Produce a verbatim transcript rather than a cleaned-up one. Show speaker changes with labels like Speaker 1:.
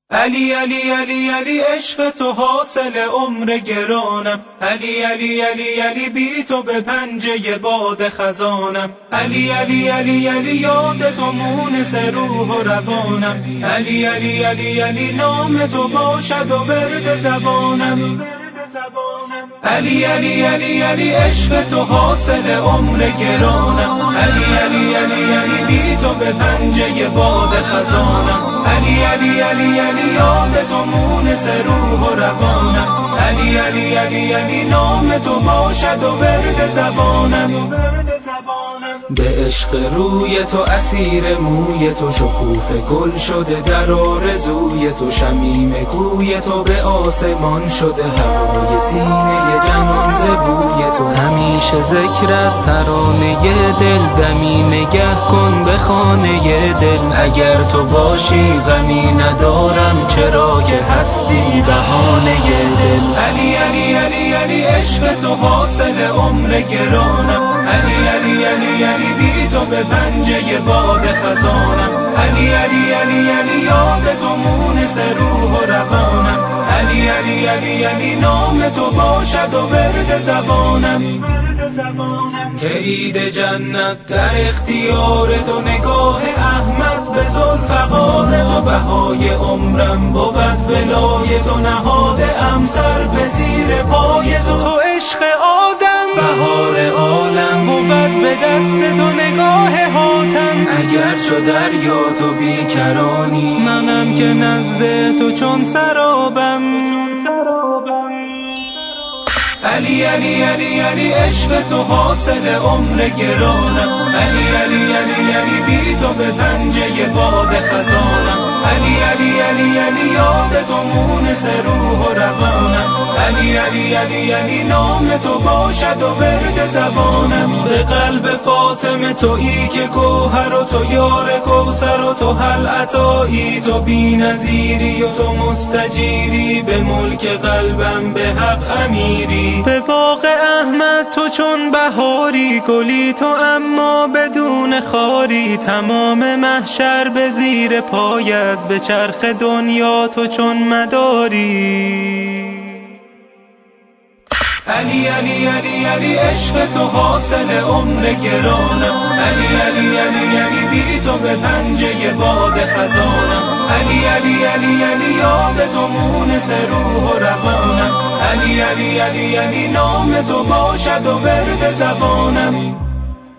Speaker 1: علی علی علی علی عشق تو حاصل عمر گرانم، علی علی علی علی بی تو به پنجه باد خزانم، علی علی علی علی یاد تو مونس روح و روانم، علی علی علی علی نام تو باشد و ورد زبانم، علی علی علی علی عشق تو حاصل عمر گرانم، علی علی علی علی بی تو به پنجه باد خزانم، علی علی علی علی یاد تو مونس روح و روانم، علی علی علی علی نام تو باشد و ورد زبانم. به عشق روی تو اسیر موی تو شکوفه گل شده در آرزوی تو، شمیم کوی تو به آسمان شده هوای سینه جنان ز بوی تو، همیشه ذکرت ترانه دل دمی نگه کن به خانه دل، اگر تو باشی غمی ندارم چرا که هستی بهانه دل، علی علی علی علی عشق تو حاصل عمر گرانم، علی علی علی علی بی تو به پنجه باد خزانم، علی علی علی علی یاد تو مونس روح و روانم، علی علی علی علی نام تو باشد و ورد زبانم. که عید جنت در اختیار تو، نگاه احمد به ذوالفقار تو، بهای عمرم بود ولای تو، نهادم سر به زیر پای تو، تو عشق آدم بهار عالم بود به دست تو، نگاه حاتم اگر چو دریا تو بیکرانی، منم که نزد تو چون سرابم. علی علی علی علی عشق تو حاصل عمر گرانم، علی علی علی علی بی تو به پنجه باد خزانم، علی علی علی علی یاد تو مونس روح و روانم، علی علی علی علی نام تو باشد و ورد زبانم. به قلب فاطمه تویی که گوهر و تو یار کوثر و تو هل عطایی، تو بی نظیری و تو مستجیری، به ملک قلبم به حق امیری، به باغ احمد تو چون بهاری، گلی تو اما بدون خاری، تمام محشر به زیر پایت، به چرخ دنیا تو چون مداری. علی علی علی علی عشق تو حاصل عمر گرانم، علی علی علی علی بی تو به پنجه باد خزانم، علی علی علی علی یاد تو مونس روح و روانم، علی علی علی علی نام تو باشد و ورد زبانم.